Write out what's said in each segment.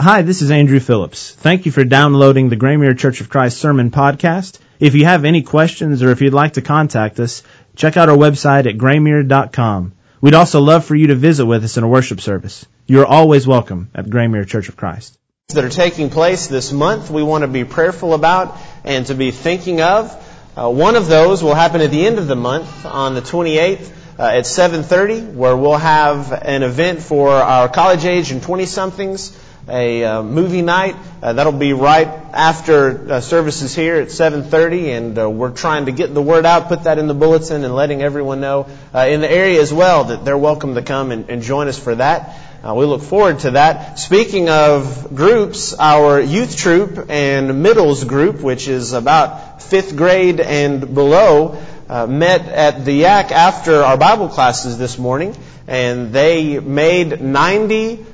Hi, this is Andrew Phillips. Thank you for downloading the Graymere Church of Christ Sermon Podcast. If you have any questions or if you'd like to contact us, check out our website at graymere.com. We'd also love for you to visit with us in a worship service. You are always welcome at Graymere Church of Christ. That are taking place this month, we want to be prayerful about and to be thinking of. One of those will happen at the end of the month on the 28th at 7:30, where we'll have an event for our college age and 20-somethings. A movie night. That'll be right after services here at 7:30, and we're trying to get the word out, put that in the bulletin, and letting everyone know in the area as well that they're welcome to come and join us for that. We look forward to that. Speaking of groups, our youth troop and middles group, which is about 5th grade and below, met at the Yak after our Bible classes this morning, and they made 90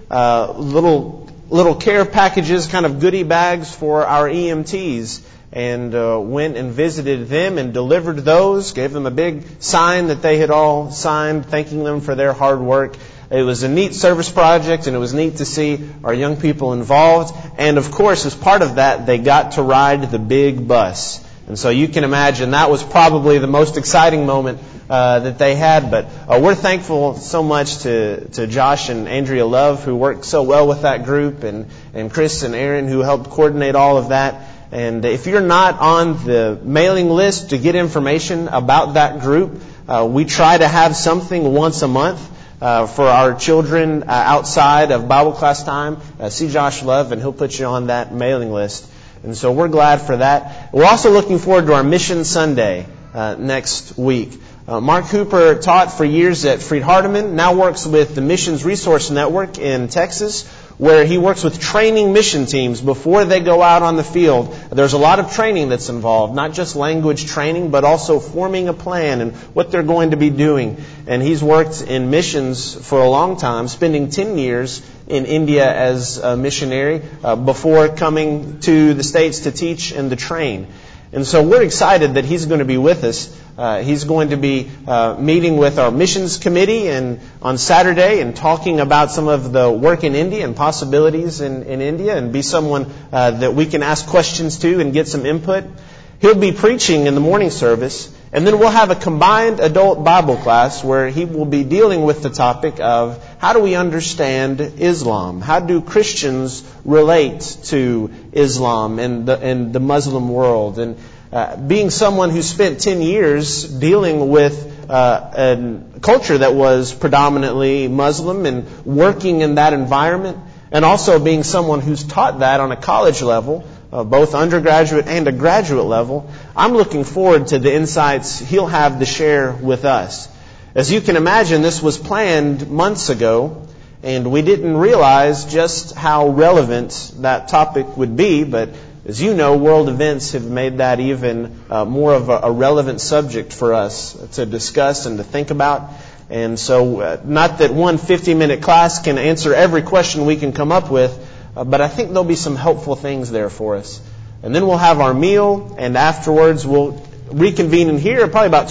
little care packages, kind of goodie bags for our EMTs, and went and visited them and delivered those, gave them a big sign that they had all signed, thanking them for their hard work. It was a neat service project, and it was neat to see our young people involved. And of course, as part of that, they got to ride the big bus. And so you can imagine that was probably the most exciting moment that they had. But we're thankful so much to Josh and Andrea Love, who worked so well with that group, and Chris and Aaron, who helped coordinate all of that. And if you're not on the mailing list to get information about that group, we try to have something once a month for our children outside of Bible class time. See Josh Love, and he'll put you on that mailing list. And so we're glad for that. We're also looking forward to our Mission Sunday next week. Mark Hooper taught for years at Freed-Hardeman, now works with the Missions Resource Network in Texas, where he works with training mission teams before they go out on the field. There's a lot of training that's involved, not just language training, but also forming a plan and what they're going to be doing. And he's worked in missions for a long time, spending 10 years in India as a missionary before coming to the States to teach and to train. And so we're excited that he's going to be with us. He's going to be meeting with our missions committee on Saturday and talking about some of the work in India and possibilities in India, and be someone that we can ask questions to and get some input. He'll be preaching in the morning service, and then we'll have a combined adult Bible class where he will be dealing with the topic of how do we understand Islam? How do Christians relate to Islam and the Muslim world? And being someone who spent 10 years dealing with a culture that was predominantly Muslim and working in that environment, and also being someone who's taught that on a college level, both undergraduate and a graduate level, I'm looking forward to the insights he'll have to share with us. As you can imagine, this was planned months ago, and we didn't realize just how relevant that topic would be, but as you know, world events have made that even more of a relevant subject for us to discuss and to think about. And so, not that one 50-minute class can answer every question we can come up with, but I think there'll be some helpful things there for us. And then we'll have our meal, and afterwards we'll reconvene in here, probably about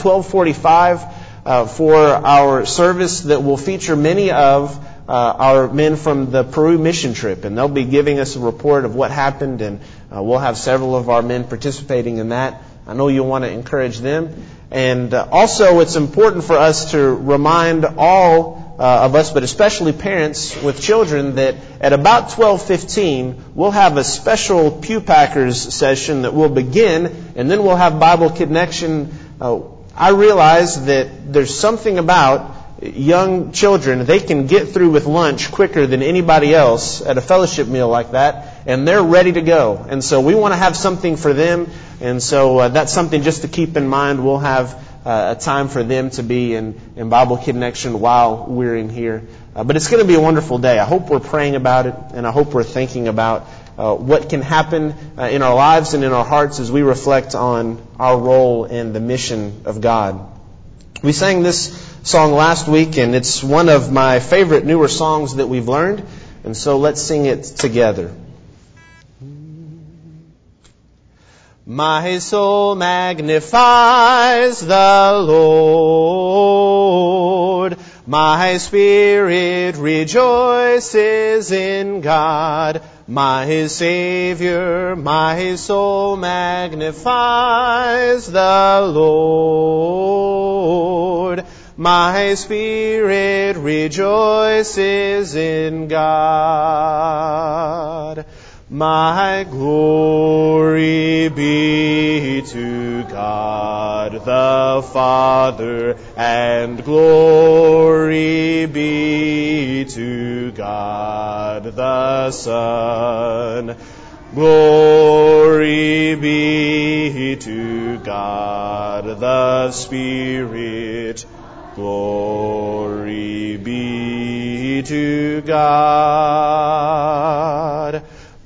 12:45, for our service that will feature many of our men from the Peru mission trip. And they'll be giving us a report of what happened, and we'll have several of our men participating in that. I know you'll want to encourage them. And also, it's important for us to remind all of us, but especially parents with children, that at about 12:15, we'll have a special Pew Packers session that will begin, and then we'll have Bible Connection. I realize that there's something about young children. They can get through with lunch quicker than anybody else at a fellowship meal like that, and they're ready to go. And so we want to have something for them, and so that's something just to keep in mind. We'll have a time for them to be in Bible Connection while we're in here. But it's going to be a wonderful day. I hope we're praying about it, and I hope we're thinking about what can happen in our lives and in our hearts as we reflect on our role in the mission of God. We sang this song last week, and it's one of my favorite newer songs that we've learned, and so let's sing it together. My soul magnifies the Lord. My spirit rejoices in God, my Savior. My soul magnifies the Lord. My spirit rejoices in God. My glory be to God the Father, and glory be to God the Son. Glory be to God the Spirit. Glory be to God.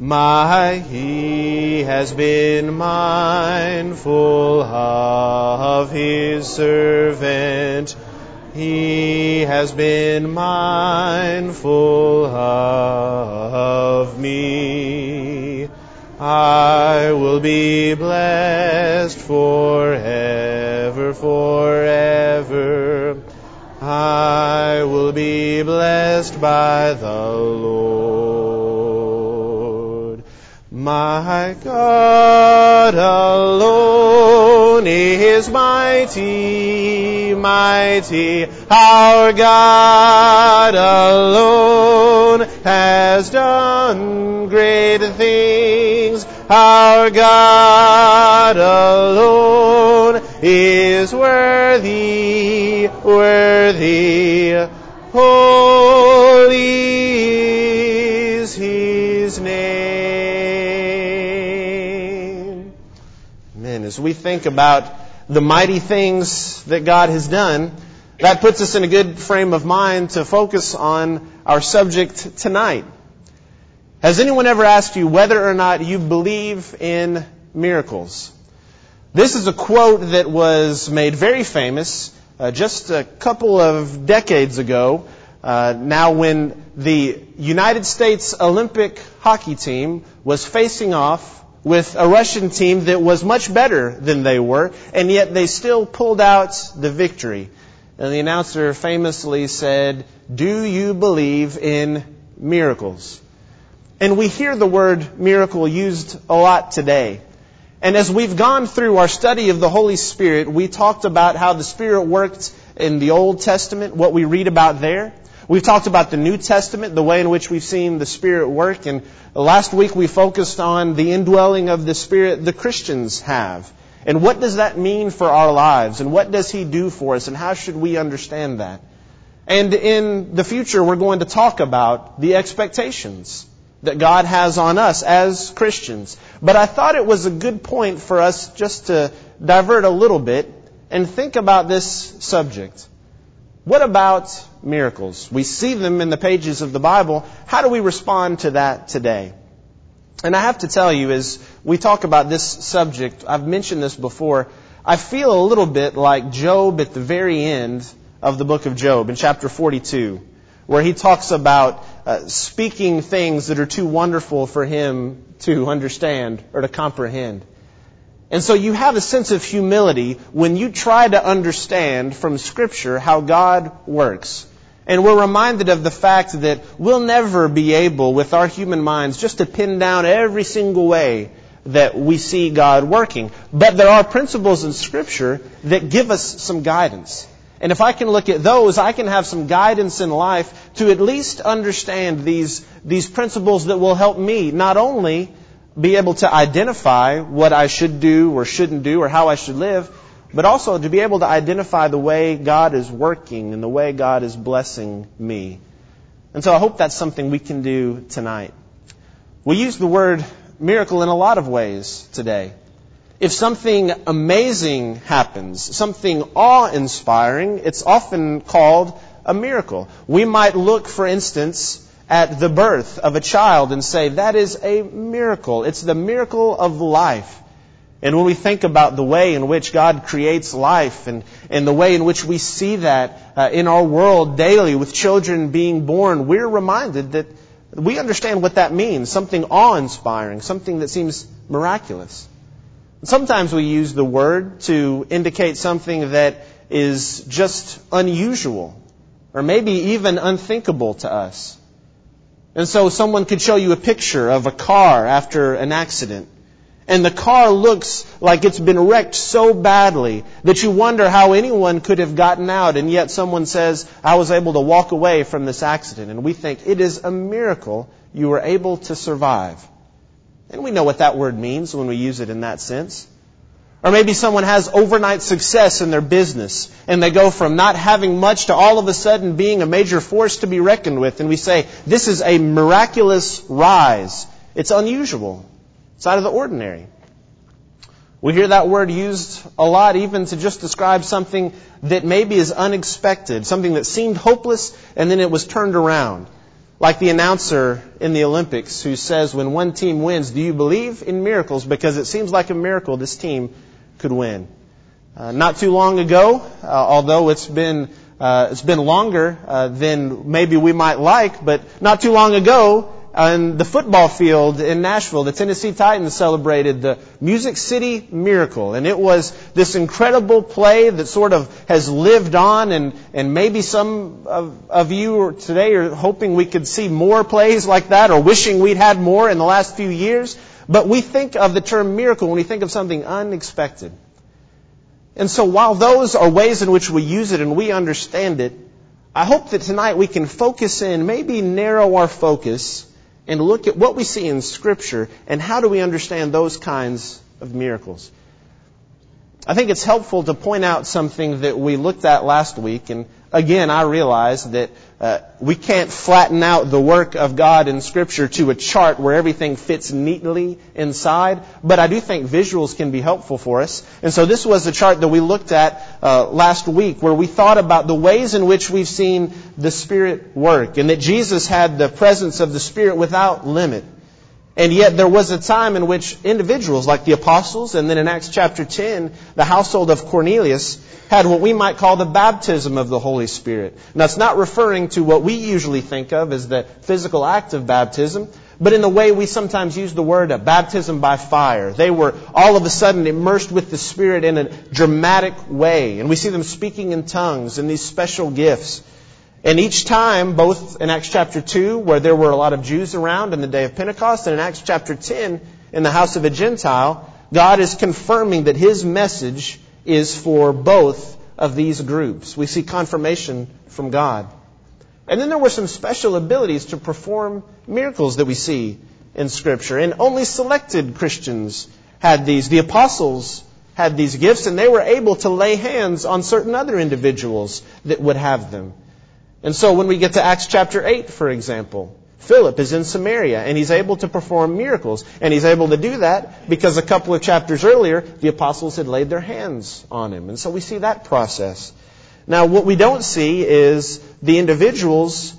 He has been mindful of His servant. He has been mindful of me. I will be blessed forever, forever. I will be blessed by the Lord. My God alone is mighty, mighty. Our God alone has done great things. Our God alone is worthy, worthy. Holy is His name. Amen. As we think about the mighty things that God has done, that puts us in a good frame of mind to focus on our subject tonight. Has anyone ever asked you whether or not you believe in miracles? This is a quote that was made very famous just a couple of decades ago, now when the United States Olympic hockey team was facing off with a Russian team that was much better than they were, and yet they still pulled out the victory. And the announcer famously said, "Do you believe in miracles?" And we hear the word miracle used a lot today. And as we've gone through our study of the Holy Spirit, we talked about how the Spirit worked in the Old Testament, what we read about there. We've talked about the New Testament, the way in which we've seen the Spirit work. And last week we focused on the indwelling of the Spirit the Christians have. And what does that mean for our lives? And what does He do for us? And how should we understand that? And in the future, we're going to talk about the expectations that God has on us as Christians. But I thought it was a good point for us just to divert a little bit and think about this subject. What about miracles? We see them in the pages of the Bible. How do we respond to that today? And I have to tell you, as we talk about this subject, I've mentioned this before, I feel a little bit like Job at the very end of the book of Job, in chapter 42, where he talks about speaking things that are too wonderful for him to understand or to comprehend. And so you have a sense of humility when you try to understand from Scripture how God works. And we're reminded of the fact that we'll never be able, with our human minds, just to pin down every single way that we see God working. But there are principles in Scripture that give us some guidance. And if I can look at those, I can have some guidance in life to at least understand these principles that will help me not only be able to identify what I should do or shouldn't do or how I should live, but also to be able to identify the way God is working and the way God is blessing me. And so I hope that's something we can do tonight. We use the word miracle in a lot of ways today. If something amazing happens, something awe-inspiring, it's often called a miracle. We might look, for instance, at the birth of a child and say, that is a miracle. It's the miracle of life. And when we think about the way in which God creates life and the way in which we see that in our world daily with children being born, we're reminded that we understand what that means, something awe-inspiring, something that seems miraculous. Sometimes we use the word to indicate something that is just unusual. or maybe even unthinkable to us. And so someone could show you a picture of a car after an accident, and the car looks like it's been wrecked so badly that you wonder how anyone could have gotten out, and yet someone says, I was able to walk away from this accident. And we think, it is a miracle you were able to survive. And we know what that word means when we use it in that sense. Or maybe someone has overnight success in their business, and they go from not having much to all of a sudden being a major force to be reckoned with. And we say, this is a miraculous rise. It's unusual. It's out of the ordinary. We hear that word used a lot even to just describe something that maybe is unexpected, something that seemed hopeless and then it was turned around. Like the announcer in the Olympics who says when one team wins, do you believe in miracles? Because it seems like a miracle this team could win. Not too long ago, although it's been longer than maybe we might like, but not too long ago, on the football field in Nashville, the Tennessee Titans celebrated the Music City Miracle. And it was this incredible play that sort of has lived on. And maybe some of you today are hoping we could see more plays like that, or wishing we'd had more in the last few years. But we think of the term miracle when we think of something unexpected. And so while those are ways in which we use it and we understand it, I hope that tonight we can focus in, maybe narrow our focus, and look at what we see in Scripture and how do we understand those kinds of miracles. I think it's helpful to point out something that we looked at last week. And again, I realize that we can't flatten out the work of God in Scripture to a chart where everything fits neatly inside. But I do think visuals can be helpful for us. And so this was a chart that we looked at last week where we thought about the ways in which we've seen the Spirit work, and that Jesus had the presence of the Spirit without limit. And yet there was a time in which individuals like the apostles, and then in Acts chapter 10, the household of Cornelius, had what we might call the baptism of the Holy Spirit. Now, it's not referring to what we usually think of as the physical act of baptism, but in the way we sometimes use the word baptism by fire. They were all of a sudden immersed with the Spirit in a dramatic way. And we see them speaking in tongues and these special gifts. And each time, both in Acts chapter 2, where there were a lot of Jews around in the day of Pentecost, and in Acts chapter 10, in the house of a Gentile, God is confirming that His message is for both of these groups. We see confirmation from God. And then there were some special abilities to perform miracles that we see in Scripture. And only selected Christians had these. The apostles had these gifts, and they were able to lay hands on certain other individuals that would have them. And so when we get to Acts chapter 8, for example, Philip is in Samaria, and he's able to perform miracles. And he's able to do that because a couple of chapters earlier, the apostles had laid their hands on him. And so we see that process. Now, what we don't see is the individuals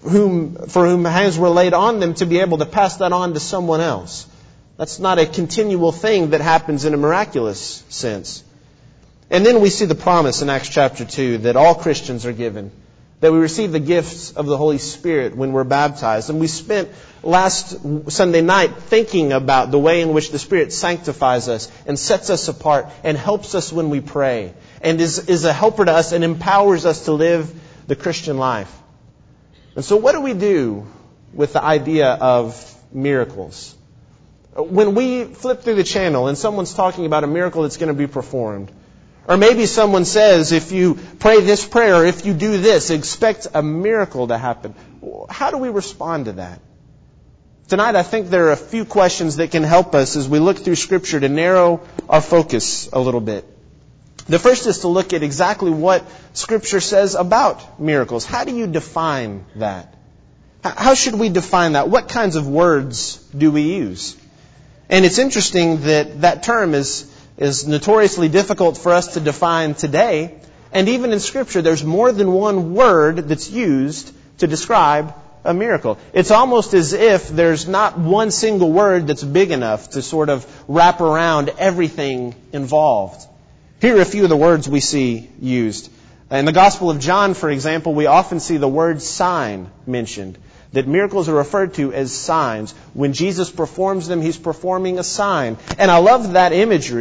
for whom hands were laid on them to be able to pass that on to someone else. That's not a continual thing that happens in a miraculous sense. And then we see the promise in Acts chapter 2 that all Christians are given, that we receive the gifts of the Holy Spirit when we're baptized. And we spent last Sunday night thinking about the way in which the Spirit sanctifies us and sets us apart and helps us when we pray, and is a helper to us and empowers us to live the Christian life. And so what do we do with the idea of miracles? When we flip through the channel and someone's talking about a miracle that's going to be performed, or maybe someone says, if you pray this prayer, or if you do this, expect a miracle to happen. How do we respond to that? Tonight, I think there are a few questions that can help us as we look through Scripture to narrow our focus a little bit. The first is to look at exactly what Scripture says about miracles. How do you define that? How should we define that? What kinds of words do we use? And it's interesting that that term is notoriously difficult for us to define today. And even in Scripture, there's more than one word that's used to describe a miracle. It's almost as if there's not one single word that's big enough to sort of wrap around everything involved. Here are a few of the words we see used. In the Gospel of John, for example, we often see the word sign mentioned, that miracles are referred to as signs. When Jesus performs them, He's performing a sign. And I love that imagery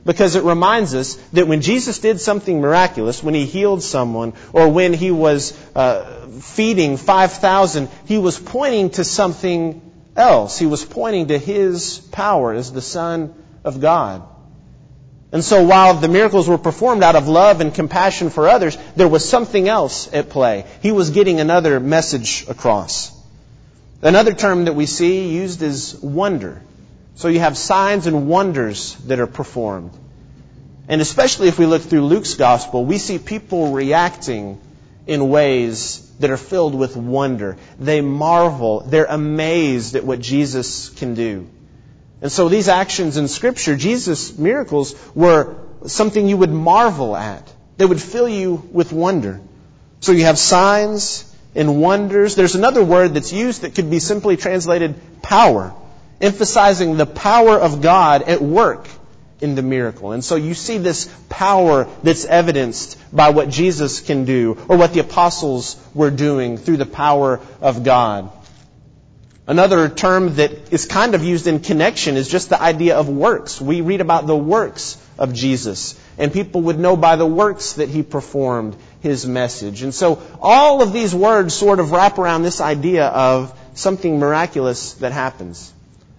because it reminds us that when Jesus did something miraculous, when He healed someone, or when He was feeding 5,000, He was pointing to something else. He was pointing to His power as the Son of God. And so while the miracles were performed out of love and compassion for others, there was something else at play. He was getting another message across. Another term that we see used is wonder. So you have signs and wonders that are performed. And especially if we look through Luke's gospel, we see people reacting in ways that are filled with wonder. They marvel. They're amazed at what Jesus can do. And so these actions in Scripture, Jesus' miracles, were something you would marvel at. They would fill you with wonder. So you have signs and wonders. There's another word that's used that could be simply translated power, emphasizing the power of God at work in the miracle. And so you see this power that's evidenced by what Jesus can do, or what the apostles were doing through the power of God. Another term that is kind of used in connection is just the idea of works. We read about the works of Jesus, and people would know by the works that He performed His message. And so all of these words sort of wrap around this idea of something miraculous that happens.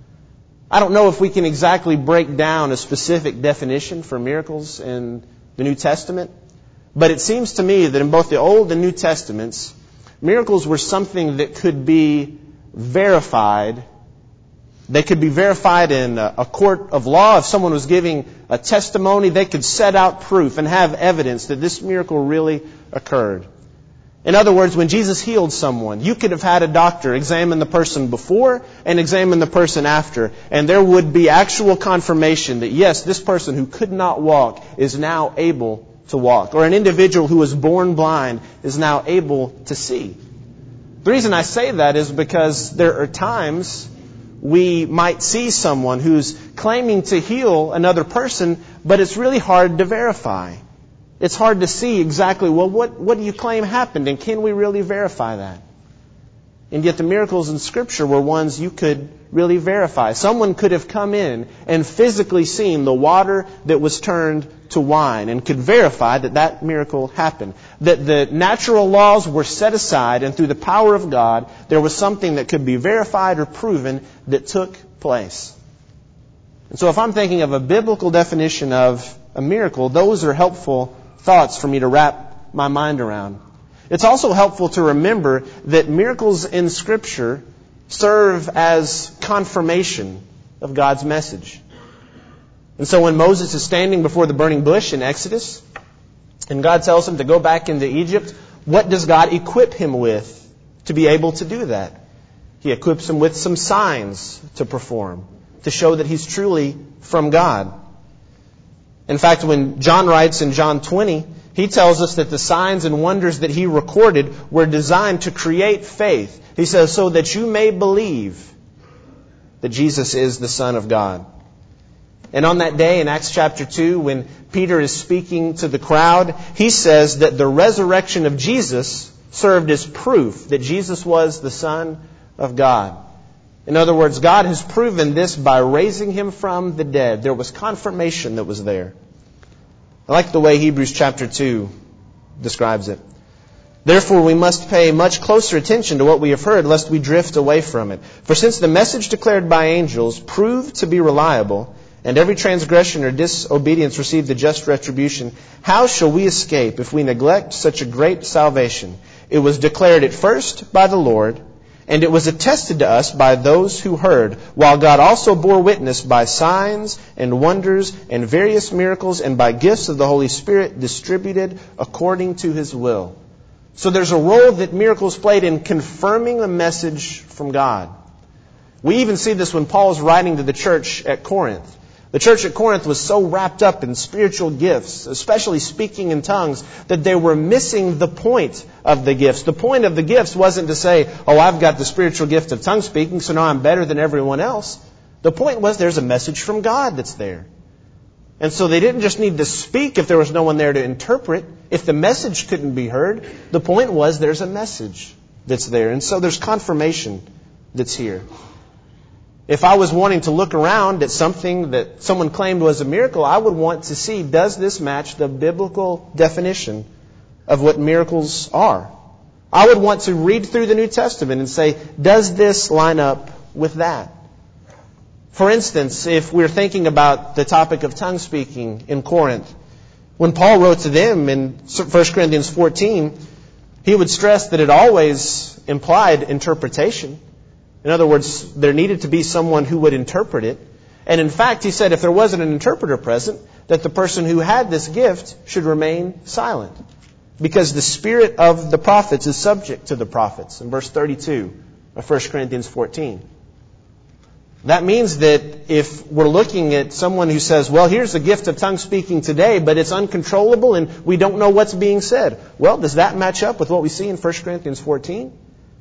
I don't know if we can exactly break down a specific definition for miracles in the New Testament, but it seems to me that in both the Old and New Testaments, miracles were something that could be verified. They could be verified in a court of law. If someone was giving a testimony, they could set out proof and have evidence that this miracle really occurred. In other words, when Jesus healed someone, you could have had a doctor examine the person before and examine the person after, and there would be actual confirmation that, yes, this person who could not walk is now able to walk. Or an individual who was born blind is now able to see. The reason I say that is because there are times we might see someone who's claiming to heal another person, but it's really hard to verify. It's hard to see exactly, well, what do you claim happened, and can we really verify that? And yet the miracles in Scripture were ones you could really verify. Someone could have come in and physically seen the water that was turned to wine and could verify that that miracle happened. That the natural laws were set aside, and through the power of God, there was something that could be verified or proven that took place. And so if I'm thinking of a biblical definition of a miracle, those are helpful thoughts for me to wrap my mind around. It's also helpful to remember that miracles in Scripture serve as confirmation of God's message. And so when Moses is standing before the burning bush in Exodus, and God tells him to go back into Egypt, what does God equip him with to be able to do that? He equips him with some signs to perform, to show that he's truly from God. In fact, when John writes in John 20, he tells us that the signs and wonders that he recorded were designed to create faith. He says, so that you may believe that Jesus is the Son of God. And on that day in Acts chapter 2, when Peter is speaking to the crowd, he says that the resurrection of Jesus served as proof that Jesus was the Son of God. In other words, God has proven this by raising Him from the dead. There was confirmation that was there. I like the way Hebrews chapter 2 describes it. Therefore, we must pay much closer attention to what we have heard, lest we drift away from it. For since the message declared by angels proved to be reliable, and every transgression or disobedience received the just retribution, how shall we escape if we neglect such a great salvation? It was declared at first by the Lord, and it was attested to us by those who heard, while God also bore witness by signs and wonders and various miracles and by gifts of the Holy Spirit distributed according to His will. So there's a role that miracles played in confirming the message from God. We even see this when Paul's writing to the church at Corinth. The church at Corinth was so wrapped up in spiritual gifts, especially speaking in tongues, that they were missing the point of the gifts. The point of the gifts wasn't to say, oh, I've got the spiritual gift of tongue speaking, so now I'm better than everyone else. The point was there's a message from God that's there. And so they didn't just need to speak if there was no one there to interpret. If the message couldn't be heard, the point was there's a message that's there. And so there's confirmation that's here. If I was wanting to look around at something that someone claimed was a miracle, I would want to see, does this match the biblical definition of what miracles are? I would want to read through the New Testament and say, does this line up with that? For instance, if we're thinking about the topic of tongue speaking in Corinth, when Paul wrote to them in 1 Corinthians 14, he would stress that it always implied interpretation. In other words, there needed to be someone who would interpret it. And in fact, he said if there wasn't an interpreter present, that the person who had this gift should remain silent. Because the spirit of the prophets is subject to the prophets, in verse 32 of 1 Corinthians 14. That means that if we're looking at someone who says, well, here's the gift of tongue speaking today, but it's uncontrollable and we don't know what's being said. Well, does that match up with what we see in 1 Corinthians 14?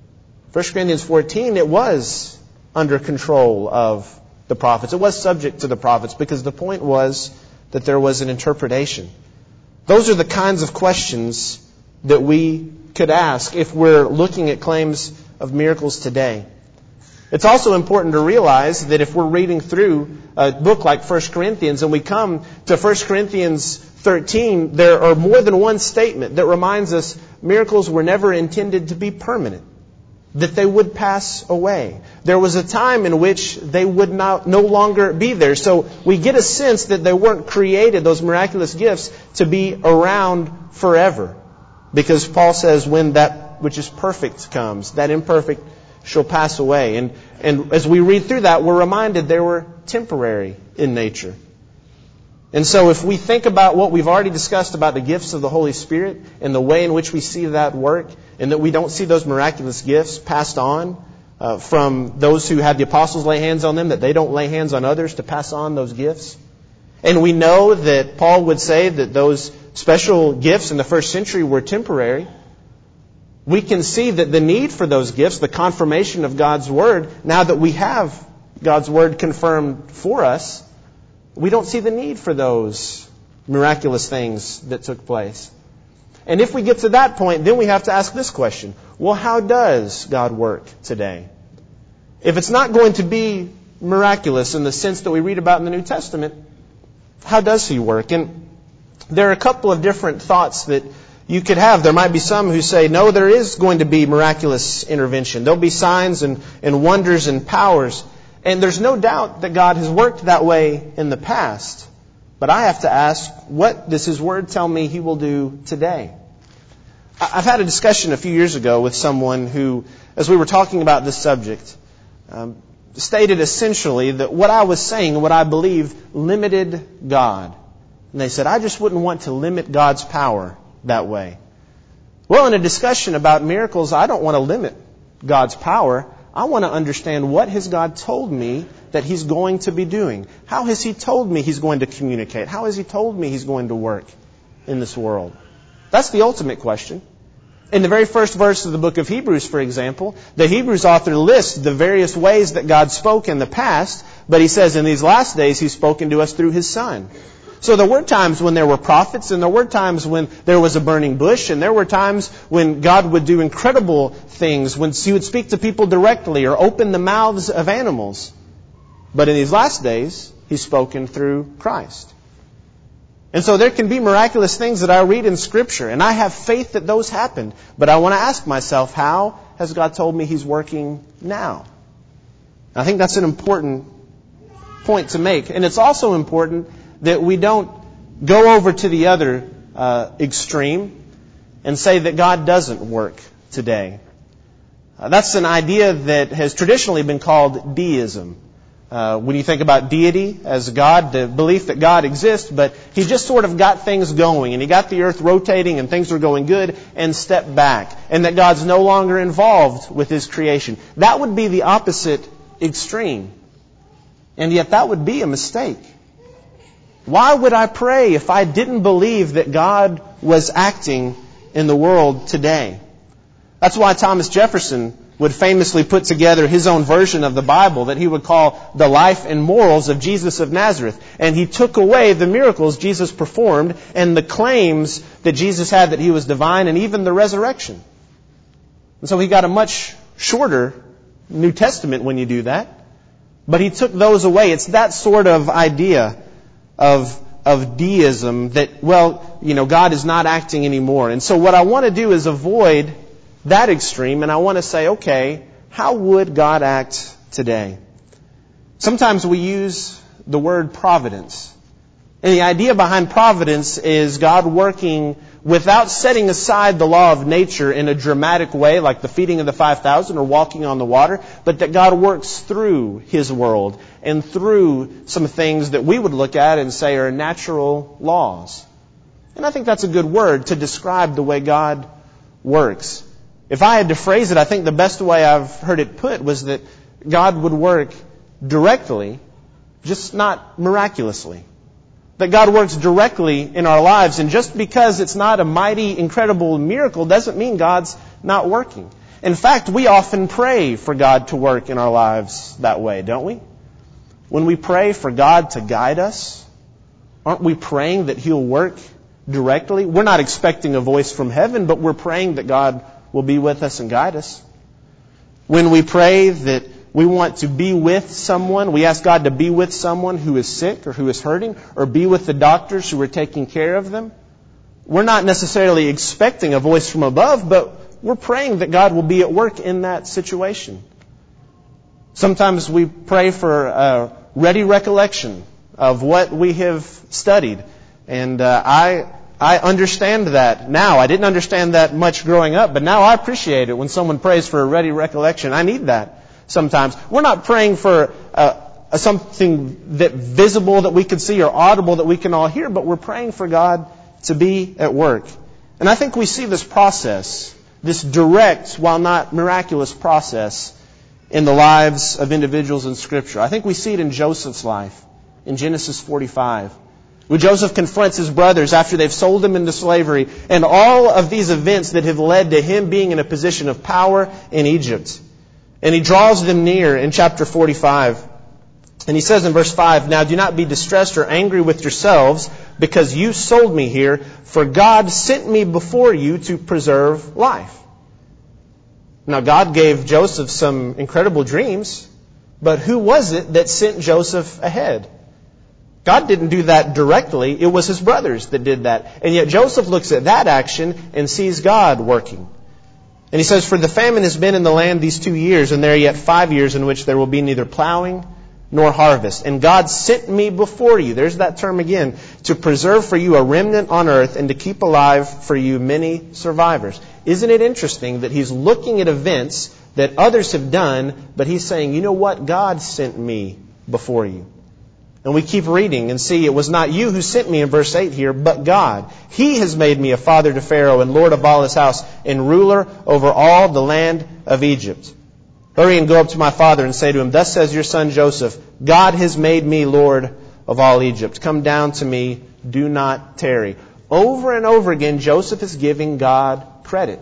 1 Corinthians 14, it was under control of the prophets. It was subject to the prophets because the point was that there was an interpretation. Those are the kinds of questions that we could ask if we're looking at claims of miracles today. It's also important to realize that if we're reading through a book like 1 Corinthians and we come to 1 Corinthians 13, there are more than one statement that reminds us miracles were never intended to be permanent, that they would pass away. There was a time in which they would no longer be there. So we get a sense that they weren't created, those miraculous gifts, to be around forever. Because Paul says when that which is perfect comes, that imperfect shall pass away. And as we read through that, we're reminded they were temporary in nature. And so if we think about what we've already discussed about the gifts of the Holy Spirit and the way in which we see that work, and that we don't see those miraculous gifts passed on from those who had the apostles lay hands on them, that they don't lay hands on others to pass on those gifts. And we know that Paul would say that those special gifts in the first century were temporary. We can see that the need for those gifts, the confirmation of God's Word, now that we have God's Word confirmed for us, we don't see the need for those miraculous things that took place. And if we get to that point, then we have to ask this question. Well, how does God work today? If it's not going to be miraculous in the sense that we read about in the New Testament, how does He work? And there are a couple of different thoughts that you could have. There might be some who say, no, there is going to be miraculous intervention. There'll be signs and wonders and powers. And there's no doubt that God has worked that way in the past. But I have to ask, what does His Word tell me He will do today? I've had a discussion a few years ago with someone who, as we were talking about this subject, stated essentially that what I was saying and what I believed limited God. And they said, I just wouldn't want to limit God's power that way. Well, in a discussion about miracles, I don't want to limit God's power. I want to understand what has God told me that He's going to be doing. How has He told me He's going to communicate? How has He told me He's going to work in this world? That's the ultimate question. In the very first verse of the book of Hebrews, for example, the Hebrews author lists the various ways that God spoke in the past, but he says in these last days He's spoken to us through His Son. So there were times when there were prophets, and there were times when there was a burning bush, and there were times when God would do incredible things, when He would speak to people directly or open the mouths of animals. But in these last days, He's spoken through Christ. And so there can be miraculous things that I read in Scripture, and I have faith that those happened. But I want to ask myself, how has God told me He's working now? I think that's an important point to make. And it's also important that we don't go over to the other extreme and say that God doesn't work today. That's an idea that has traditionally been called deism. When you think about deity as God, the belief that God exists, but He just sort of got things going, and He got the earth rotating and things were going good, and stepped back, and that God's no longer involved with His creation. That would be the opposite extreme. And yet that would be a mistake. Why would I pray if I didn't believe that God was acting in the world today? That's why Thomas Jefferson would famously put together his own version of the Bible that he would call the life and morals of Jesus of Nazareth. And he took away the miracles Jesus performed and the claims that Jesus had that He was divine and even the resurrection. And so he got a much shorter New Testament when you do that. but He took those away. It's that sort of idea of deism that, God is not acting anymore. And so what I want to do is avoid that extreme, and I want to say, okay, how would God act today? Sometimes we use the word providence. And the idea behind providence is God working without setting aside the law of nature in a dramatic way, like the feeding of the 5,000 or walking on the water, but that God works through His world and through some things that we would look at and say are natural laws. And I think that's a good word to describe the way God works. If I had to phrase it, I think the best way I've heard it put was that God would work directly, just not miraculously. That God works directly in our lives, and just because it's not a mighty, incredible miracle doesn't mean God's not working. In fact, we often pray for God to work in our lives that way, don't we? When we pray for God to guide us, aren't we praying that He'll work directly? We're not expecting a voice from heaven, but we're praying that God will be with us and guide us. When we pray that we want to be with someone, we ask God to be with someone who is sick or who is hurting, or be with the doctors who are taking care of them, we're not necessarily expecting a voice from above, but we're praying that God will be at work in that situation. Sometimes we pray for a ready recollection of what we have studied. And I understand that now. I didn't understand that much growing up, but now I appreciate it when someone prays for a ready recollection. I need that. Sometimes. We're not praying for something that visible that we can see or audible that we can all hear, but we're praying for God to be at work. And I think we see this process, this direct, while not miraculous process, in the lives of individuals in Scripture. I think we see it in Joseph's life, in Genesis 45. When Joseph confronts his brothers after they've sold him into slavery, and all of these events that have led to him being in a position of power in Egypt. And he draws them near in chapter 45. And he says in verse 5, "Now do not be distressed or angry with yourselves because you sold me here, for God sent me before you to preserve life." Now God gave Joseph some incredible dreams, but who was it that sent Joseph ahead? God didn't do that directly. It was his brothers that did that. And yet Joseph looks at that action and sees God working. And he says, "For the famine has been in the land these 2 years, and there are yet 5 years in which there will be neither plowing nor harvest. And God sent me before you," there's that term again, "to preserve for you a remnant on earth and to keep alive for you many survivors." Isn't it interesting that he's looking at events that others have done, but he's saying, you know what? God sent me before you. And we keep reading and see, "It was not you who sent me," in verse 8 here, "but God. He has made me a father to Pharaoh and lord of all his house and ruler over all the land of Egypt. Hurry and go up to my father and say to him, 'Thus says your son Joseph, God has made me lord of all Egypt. Come down to me, do not tarry.'" Over and over again, Joseph is giving God credit.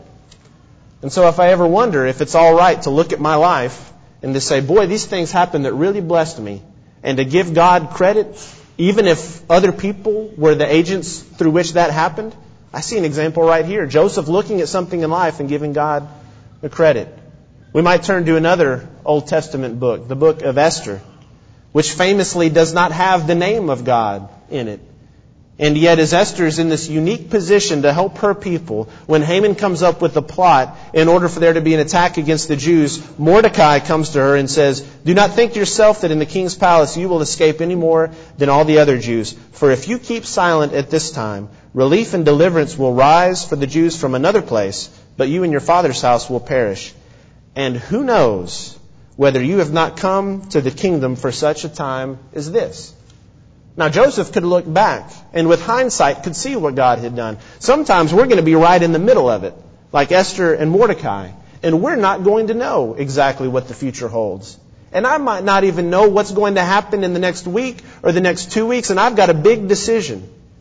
And so if I ever wonder if it's all right to look at my life and to say, boy, these things happened that really blessed me, and to give God credit, even if other people were the agents through which that happened, I see an example right here. Joseph looking at something in life and giving God the credit. We might turn to another Old Testament book, the book of Esther, which famously does not have the name of God in it. And yet, as Esther is in this unique position to help her people, when Haman comes up with a plot in order for there to be an attack against the Jews, Mordecai comes to her and says, "Do not think yourself that in the king's palace you will escape any more than all the other Jews. For if you keep silent at this time, relief and deliverance will rise for the Jews from another place, but you and your father's house will perish. And who knows whether you have not come to the kingdom for such a time as this?" Now, Joseph could look back and with hindsight could see what God had done. Sometimes we're going to be right in the middle of it, like Esther and Mordecai, and we're not going to know exactly what the future holds. And I might not even know what's going to happen in the next week or the next 2 weeks, and I've got a big decision.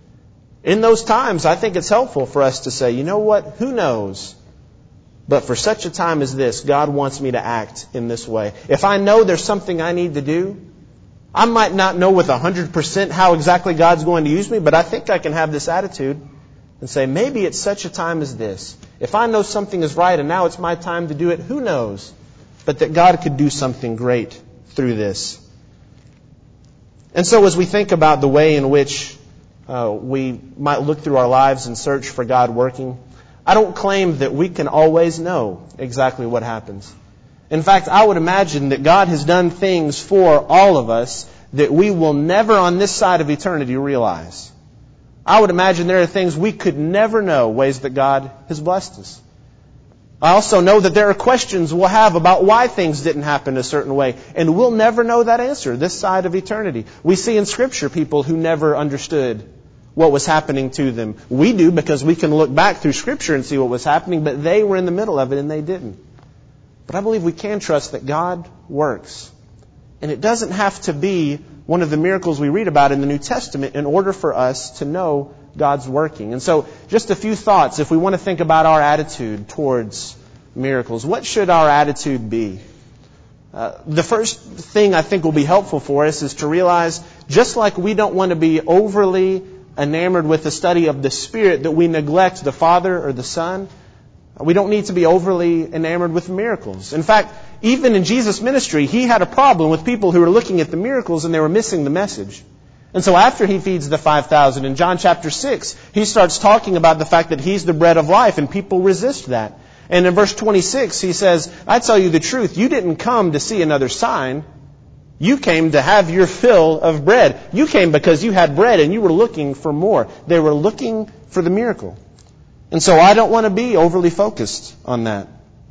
In those times, I think it's helpful for us to say, you know what, who knows? But for such a time as this, God wants me to act in this way. If I know there's something I need to do, I might not know with 100% how exactly God's going to use me, but I think I can have this attitude and say, maybe it's such a time as this. If I know something is right and now it's my time to do it, who knows? But that God could do something great through this. And so as we think about the way in which we might look through our lives and search for God working, I don't claim that we can always know exactly what happens. In fact, I would imagine that God has done things for all of us that we will never on this side of eternity realize. I would imagine there are things we could never know, ways that God has blessed us. I also know that there are questions we'll have about why things didn't happen a certain way, and we'll never know that answer this side of eternity. We see in Scripture people who never understood what was happening to them. We do because we can look back through Scripture and see what was happening, but they were in the middle of it and they didn't. But I believe we can trust that God works. And it doesn't have to be one of the miracles we read about in the New Testament in order for us to know God's working. And so just a few thoughts if we want to think about our attitude towards miracles. What should our attitude be? The first thing I think will be helpful for us is to realize, just like we don't want to be overly enamored with the study of the Spirit that we neglect the Father or the Son, we don't need to be overly enamored with miracles. In fact, even in Jesus' ministry, He had a problem with people who were looking at the miracles and they were missing the message. And so after He feeds the 5,000, in John chapter 6, He starts talking about the fact that He's the bread of life, and people resist that. And in verse 26, He says, I tell you the truth, you didn't come to see another sign. You came to have your fill of bread. You came because you had bread and you were looking for more. They were looking for the miracle. And so I don't want to be overly focused on that.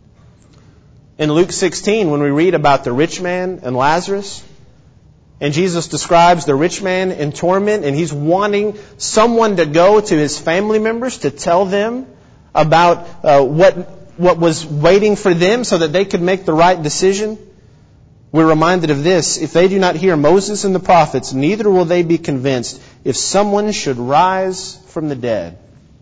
In Luke 16, when we read about the rich man and Lazarus, and Jesus describes the rich man in torment, and he's wanting someone to go to his family members to tell them about what was waiting for them so that they could make the right decision. We're reminded of this: if they do not hear Moses and the prophets, neither will they be convinced if someone should rise from the dead.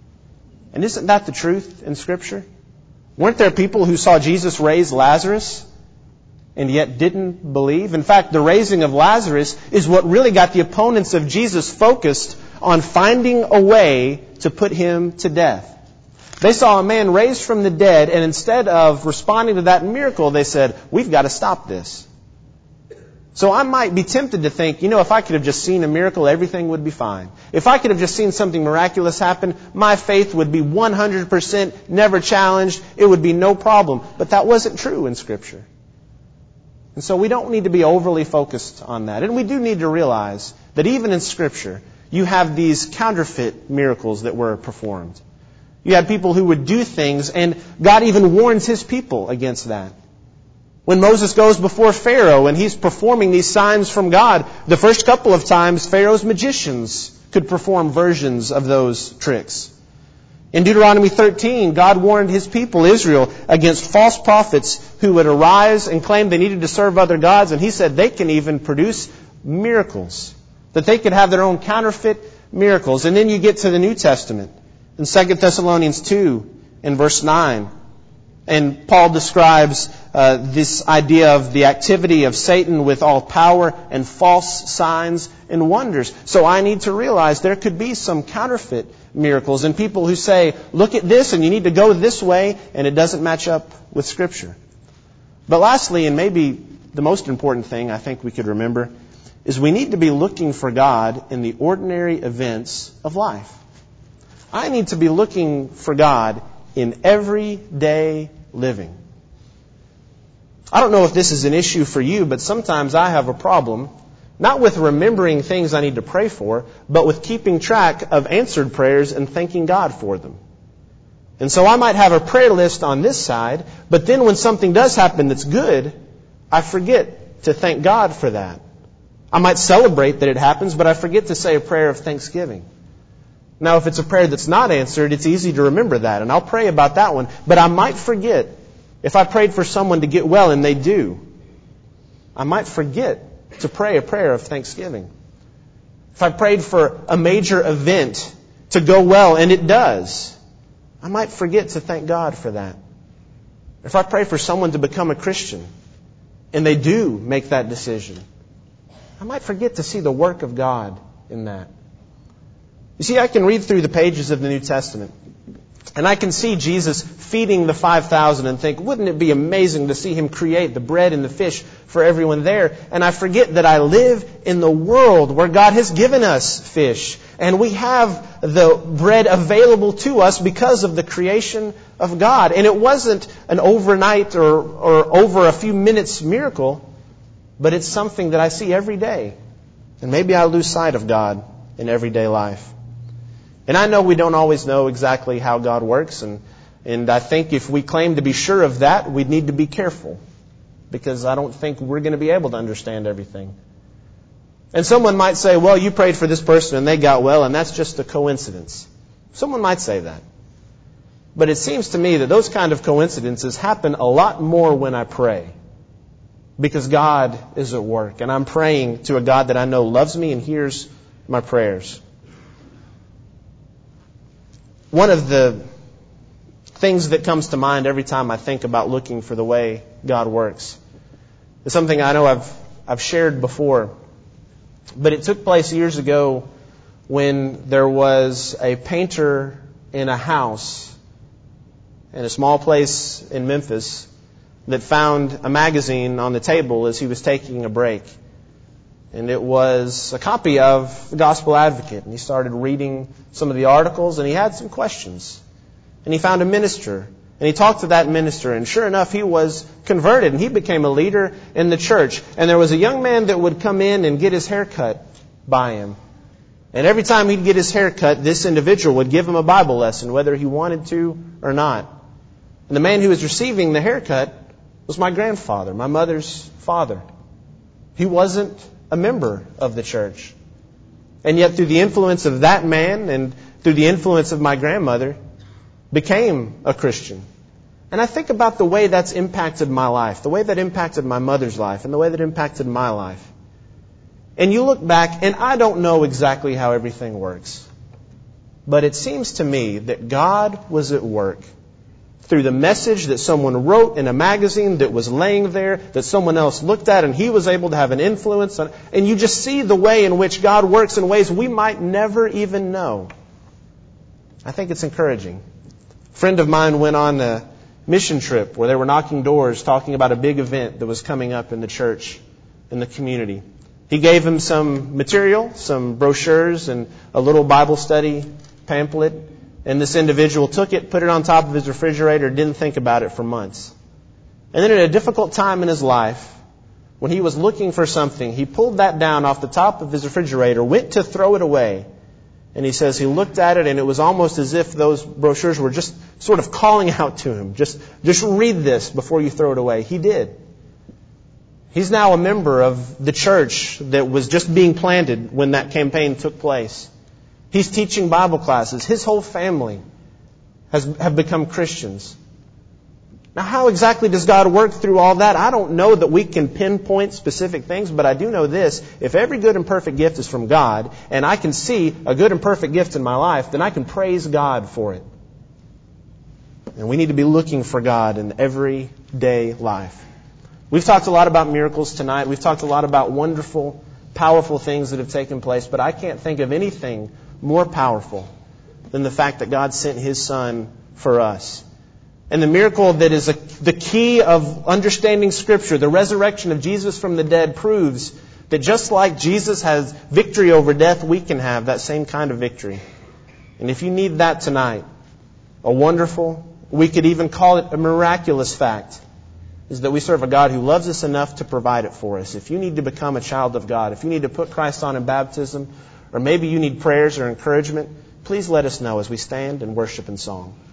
And isn't that the truth in Scripture? Weren't there people who saw Jesus raise Lazarus and yet didn't believe? In fact, the raising of Lazarus is what really got the opponents of Jesus focused on finding a way to put Him to death. They saw a man raised from the dead, and instead of responding to that miracle, they said, we've got to stop this. So I might be tempted to think, if I could have just seen a miracle, everything would be fine. If I could have just seen something miraculous happen, my faith would be 100% never challenged. It would be no problem. But that wasn't true in Scripture. And so we don't need to be overly focused on that. And we do need to realize that even in Scripture, you have these counterfeit miracles that were performed. You had people who would do things, and God even warns His people against that. When Moses goes before Pharaoh and he's performing these signs from God, the first couple of times Pharaoh's magicians could perform versions of those tricks. In Deuteronomy 13, God warned His people, Israel, against false prophets who would arise and claim they needed to serve other gods. And He said they can even produce miracles, that they could have their own counterfeit miracles. And then you get to the New Testament in 2 Thessalonians 2 in verse 9. And Paul describes this idea of the activity of Satan with all power and false signs and wonders. So I need to realize there could be some counterfeit miracles and people who say, look at this and you need to go this way, and it doesn't match up with Scripture. But lastly, and maybe the most important thing I think we could remember, is we need to be looking for God in the ordinary events of life. I need to be looking for God in everyday living. I don't know if this is an issue for you, but sometimes I have a problem, not with remembering things I need to pray for, but with keeping track of answered prayers and thanking God for them. And so I might have a prayer list on this side, but then when something does happen that's good, I forget to thank God for that. I might celebrate that it happens, but I forget to say a prayer of thanksgiving. Now, if it's a prayer that's not answered, it's easy to remember that, and I'll pray about that one. But I might forget, if I prayed for someone to get well and they do, I might forget to pray a prayer of thanksgiving. If I prayed for a major event to go well and it does, I might forget to thank God for that. If I pray for someone to become a Christian and they do make that decision, I might forget to see the work of God in that. You see, I can read through the pages of the New Testament And I can see Jesus feeding the 5,000 and think, wouldn't it be amazing to see Him create the bread and the fish for everyone there? And I forget that I live in the world where God has given us fish. And we have the bread available to us because of the creation of God. And it wasn't an overnight or over a few minutes miracle, but it's something that I see every day. And maybe I lose sight of God in everyday life. And I know we don't always know exactly how God works, and I think if we claim to be sure of that, we'd need to be careful, because I don't think we're going to be able to understand everything. And someone might say, well, you prayed for this person and they got well, and that's just a coincidence. Someone might say that. But it seems to me that those kind of coincidences happen a lot more when I pray, because God is at work, and I'm praying to a God that I know loves me and hears my prayers. One of the things that comes to mind every time I think about looking for the way God works is something I know I've shared before. But it took place years ago when there was a painter in a house in a small place in Memphis that found a magazine on the table as he was taking a break. And it was a copy of the Gospel Advocate. And he started reading some of the articles, and he had some questions. And he found a minister, and he talked to that minister. And sure enough, he was converted, and he became a leader in the church. And there was a young man that would come in and get his hair cut by him. And every time he'd get his hair cut, this individual would give him a Bible lesson, whether he wanted to or not. And the man who was receiving the haircut was my grandfather, my mother's father. He wasn't a member of the church. And yet through the influence of that man and through the influence of my grandmother, became a Christian. And I think about the way that's impacted my life, the way that impacted my mother's life, and the way that impacted my life. And you look back, and I don't know exactly how everything works. But it seems to me that God was at work through the message that someone wrote in a magazine that was laying there, that someone else looked at, and he was able to have an influence on. And you just see the way in which God works in ways we might never even know. I think it's encouraging. A friend of mine went on a mission trip where they were knocking doors, talking about a big event that was coming up in the church, in the community. He gave him some material, some brochures, and a little Bible study pamphlet. And this individual took it, put it on top of his refrigerator, didn't think about it for months. And then at a difficult time in his life, when he was looking for something, he pulled that down off the top of his refrigerator, went to throw it away. And he says he looked at it, and it was almost as if those brochures were just sort of calling out to him. Just read this before you throw it away. He did. He's now a member of the church that was just being planted when that campaign took place. He's teaching Bible classes. His whole family have become Christians. Now, how exactly does God work through all that? I don't know that we can pinpoint specific things, but I do know this. If every good and perfect gift is from God, and I can see a good and perfect gift in my life, then I can praise God for it. And we need to be looking for God in everyday life. We've talked a lot about miracles tonight. We've talked a lot about wonderful, powerful things that have taken place, but I can't think of anything more powerful than the fact that God sent His Son for us. And the miracle that is the key of understanding Scripture, the resurrection of Jesus from the dead, proves that just like Jesus has victory over death, we can have that same kind of victory. And if you need that tonight, a wonderful, we could even call it a miraculous fact, is that we serve a God who loves us enough to provide it for us. If you need to become a child of God, if you need to put Christ on in baptism, or maybe you need prayers or encouragement, please let us know as we stand and worship in song.